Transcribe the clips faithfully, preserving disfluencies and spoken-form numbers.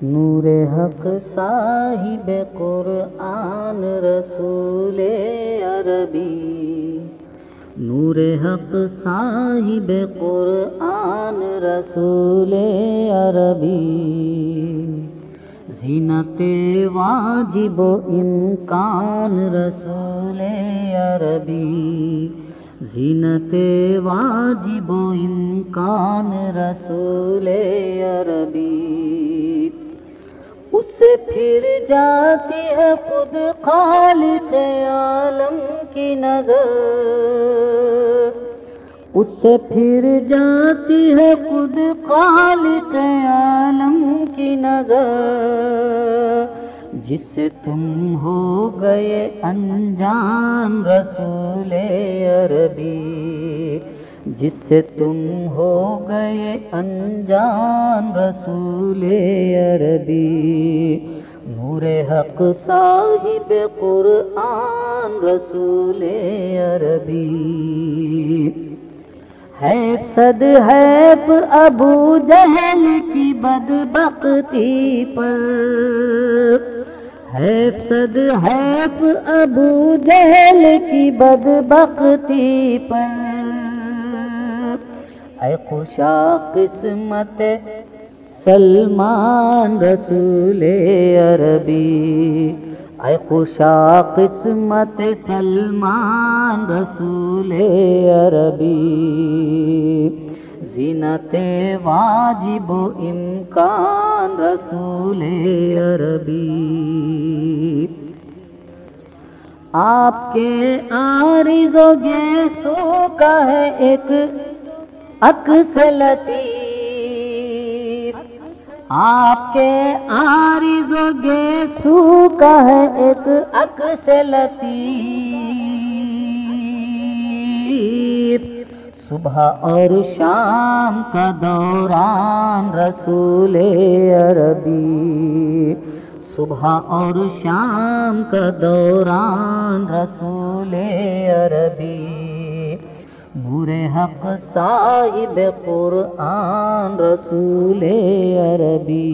نور حق صاحب قرآن رسول عربی، نور حق صاحب قرآن رسول عربی، زینت واجب و امکان رسول عربی، زینت واجب و امکان رسول عربی، اس سے پھر جاتی ہے خود خالق عالم کی نظر، اس سے پھر جاتی ہے خود خالق عالم کی نظر، جس سے تم ہو گئے انجان رسول عربی، جس سے تم ہو گئے انجان رسول عربی، نور حق صاحب قرآن رسول عربی، ہے صد حیف ابو جہل کی بدبختی پر، ہے صد حیف ابو جہل کی بدبختی پر، اے خوشا قسمت سلمان رسول عربی، اے خوشا قسمت سلمان رسول عربی، زینت واجب و امکان رسول عربی، آپ کے عارض و گیسو کا ہے ایک عکس لطیف، آپ کے عارض و گیسو کا ہے ایک عکس لطیف، صبح اور شام کا دوران رسول عربی، صبح اور شام کا دوران رسول عربی، نور حق صاحب قرآن رسول عربی،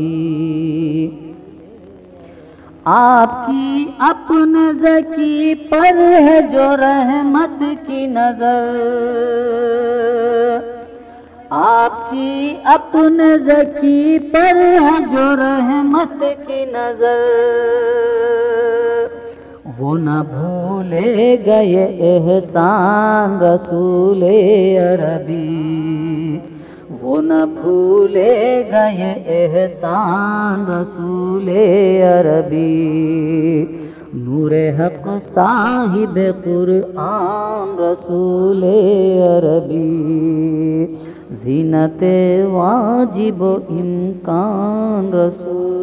آپ کی اپنے ذکی پر ہے جو رحمت کی نظر، آپ کی اپنے ذکی پر ہے جو رحمت کی نظر، وہ نہ بھولے گئے احسان رسول عربی، وہ نہ بھولے گئے احسان رسول عربی، نور حق صاحب قرآن رسول عربی، زینت واجب و امکان رسول